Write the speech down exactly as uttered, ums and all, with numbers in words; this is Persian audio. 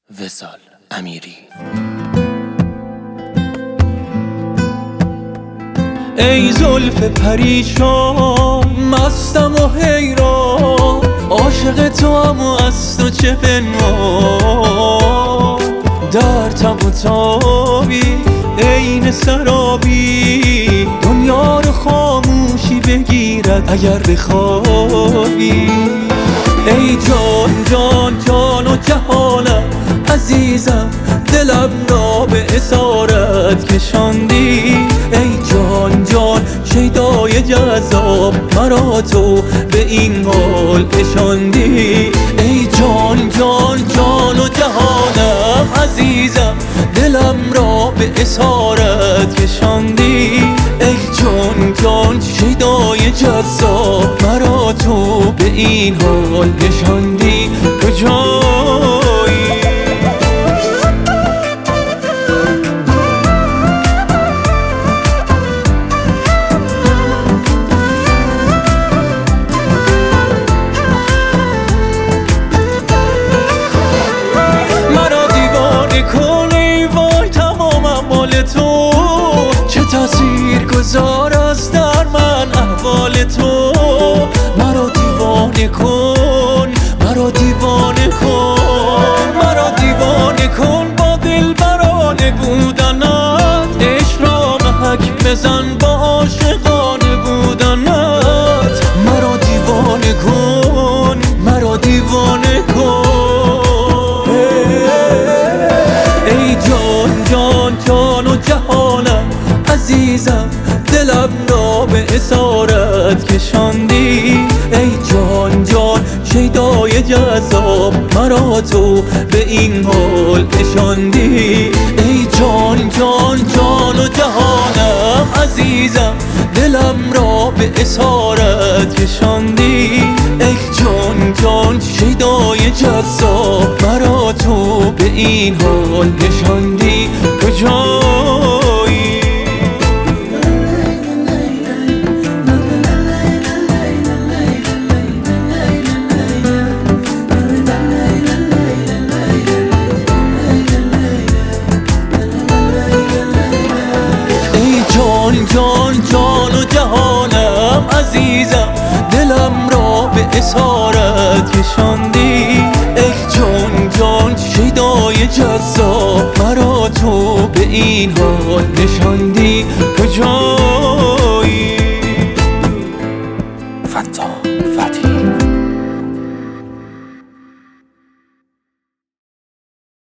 وصال امیری. ای زلف پریشان مستم و حیران، عاشق تو هم و از تو چه پنهان، در تب و تابی عین سرابی، دنیا رو خاموشی بگیرد اگر بخوابی. ای جان جان جان و جهانم عزیزم، دلم را به اسارت کشاندی. ای جان جان شیدای جذاب، مرا تو به این حال کشاندی. ای جان جان جان و جهانم عزیزم، دلم را به اسارت کشاندی. ای جان جان شیدای جذاب، مرا تو به این حال کشاندی. کجایی؟ تأثیر گذار است در من احوال تو، مرا دیوانه کن، مرا دیوانه کن، مرا دیوانه کن با دلبرانه بودنت. عشق را محک بزن با عاشقانه بودنت. مرا دیوانه کن، مرا دیوانه کن. ای جان جان جان و جهانم عزیزم، دلم را به اسارت کشاندی. ای جان جان شیدای جذاب، مرا تو به این حال کشاندی. ای جان جان جان و جهانم عزیزم، دلم را به اسارت کشاندی. ای جان جان شیدای جذاب، مرا تو به این حال کشاندی. کجایی؟ جان جان و جهانم عزیزم، دلم را به اسارت کشاندی. ای جان جان شیدای جذاب، مرا تو به این حال نشاندی.